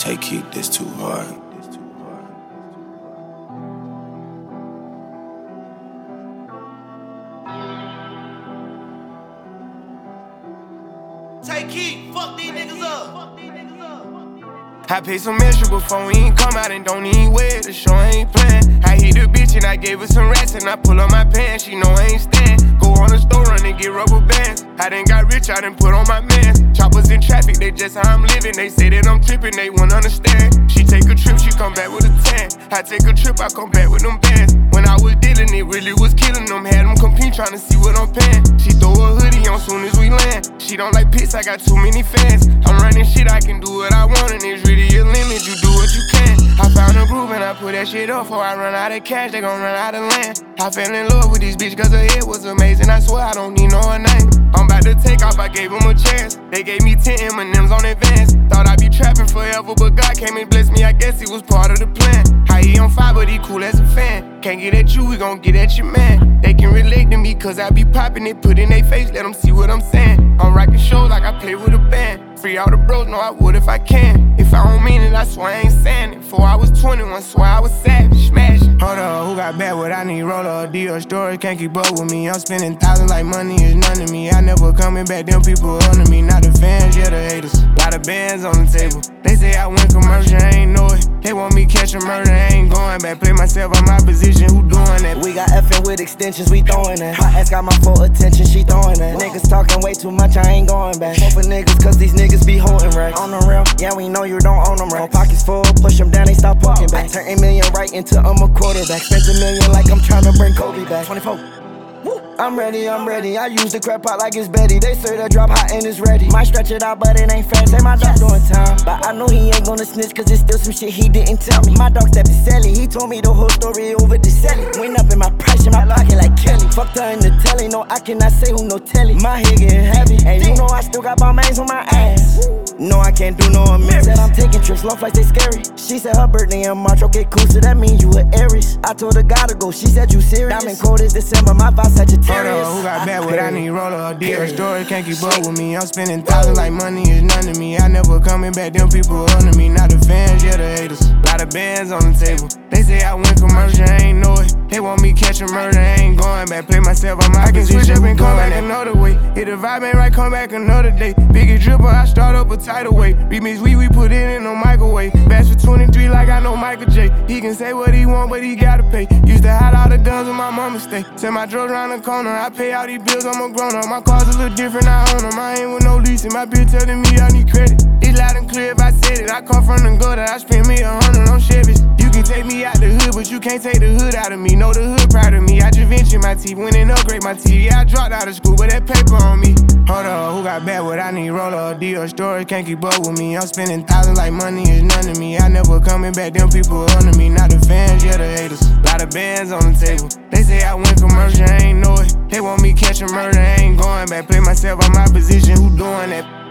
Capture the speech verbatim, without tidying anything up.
Take heat, this too hard. Take heat, fuck these niggas up. I paid some extra before we ain't come out and don't even wear the show, I ain't playing. I hit a bitch and I gave her some rats and I pull up my pants, she know I ain't stand. Go on the store run and get rubber bands. I done got rich, I done put on my mans. Choppers in traffic, they just how I'm living. They say that I'm tripping, they won't understand. She take a trip, she come back with a tan. I take a trip, I come back with them bands. When I was dealing, it really was killing them. Had them compete trying to see what I'm paying. She throw a hoodie on soon as we land. She don't like piss, I got too many fans. I'm running shit, I can do what I want, and it's really a limit, you do what you can. I found a groove and I put that shit up. Before I run out of cash, they gon' run out of land. I fell in love with this bitch cause her head was amazing. I swear I don't need no her name. I'm about to take off, I gave them a chance. They gave me ten M and M's on advance. Thought I'd be trapping forever, but God came and blessed me. I guess it was part of the plan. How he on fire, but he cool as a fan. Can't get at you, we gon' get at your man. They can relate to me cause I be popping it. Put in they face, let them see what I'm saying. I'm rocking shows like I play with a band. Free all the bros, know I would if I can. If I don't mean it, I swear I ain't saying it. Before I was twenty-one, swear I was savage, smashing. Hold up, who got bad what I need? Roller or deal story, can't keep up with me. I'm spending thousands like money is none to me. I never coming back, them people under me. Not the fans, yeah, the haters. Lot of bands on the table. They say I went commercial, I ain't know it. They want me catch a murder, I ain't going back. Play myself on my position, who doing that? We got effing with extensions, we throwing that. My ass got my full attention, she throwing that. Niggas talking way too much, I ain't going back. Fuck for niggas, cause these niggas be holding racks. On the real, yeah, we know you don't own them racks. Pockets full, push them down, they stop walking back. Turn a million right into I'm a quarterback. Spent a million like I'm trying to bring Kobe back. twenty-four. I'm ready, I'm ready. I use the crap out like it's Betty. They say the drop hot and it's ready. Might stretch it out, but it ain't fair. Say my dog doing time, but I know he ain't gonna snitch, cause it's still some shit he didn't tell me. My dog stepped to Sally, he told me the whole story over the Sally. Went up in my price, in my pocket like Kelly. Fucked her in the telly, no, I cannot say who no telly. My head getting heavy, and you know I still got Balmains on my ass. No, I can't do no amends. Said I'm taking trips, long flights, they scary. She said her birthday in March, okay, cool, so that means you an Aries. I told her gotta go, she said you serious. Diamond cold as December, my vibe Sagittarius. Who got bad what I need? Roller or deal story, can't keep up with me. I'm spending thousands like money is none to me. I never coming back, them people under me. Not the fans, yeah, the haters. Lot of bands on the table. They say I went commercial, I ain't know it. They want me catch a murder, I ain't going back. Play myself on my I can switch up and come back another way. If the vibe ain't right, come back another day. Biggest dripper, I start up a tidal way. Remix we, we put it in no microwave. Bash for twenty-three like I know Michael J. He can say what he want, but he gotta pay. Used to hide all the guns when my mama stay. Send my drugs around the corner, I pay all these bills, I'm a grown up. My cars a little different, I own them. I ain't with no leasing, my bitch telling me I need credit. It's loud and clear if I said it. I come from the gutter, I spend me a hundred on Chevys. You can take me out the hood, but you can't take the hood out of me. Know the hood proud of me. I just ventured my teeth, went and upgrade my teeth. Yeah, I dropped out of school, but that paper on me. Hold up, who got bad what I need? Roller or deal story, can't keep up with me. I'm spending thousands like money is none to me. I never coming back, them people under me. Not the fans, yeah, the haters. Lot of bands on the table. They say I went commercial, I ain't know it. They want me catch a murder, I ain't going back. Play myself on my position, who doing that?